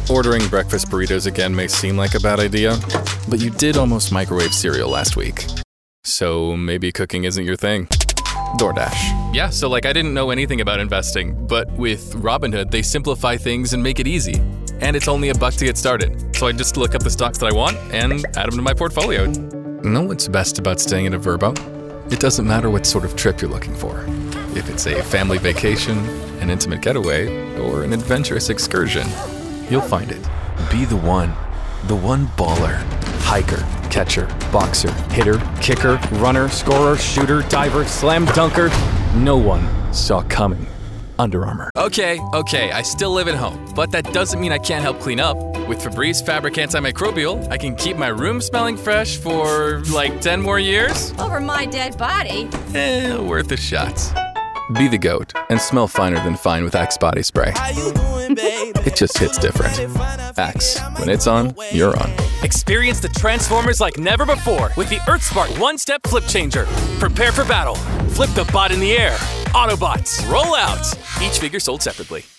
Ordering breakfast burritos again may seem like a bad idea, but you did almost microwave cereal last week. So maybe cooking isn't your thing. DoorDash. Yeah, so I didn't know anything about investing, but with Robinhood, they simplify things and make it easy. And it's only $1 to get started. So I just look up the stocks that I want and add them to my portfolio. Know what's best about staying at a Vrbo? It doesn't matter what sort of trip you're looking for. If it's a family vacation, an intimate getaway, or an adventurous excursion, you'll find it. Be the one baller. Hiker, catcher, boxer, hitter, kicker, runner, scorer, shooter, diver, slam dunker. No one saw coming. Under Armour. Okay, I still live at home, but that doesn't mean I can't help clean up. With Febreze Fabric Antimicrobial, I can keep my room smelling fresh for 10 more years. Over my dead body. Worth a shot. Be the GOAT and smell finer than fine with Axe body spray. How you doing, babe? It just hits different. Axe, when it's on, you're on. Experience the Transformers like never before with the EarthSpark one-step flip changer. Prepare for battle. Flip the bot in the air. Autobots, roll out. Each figure sold separately.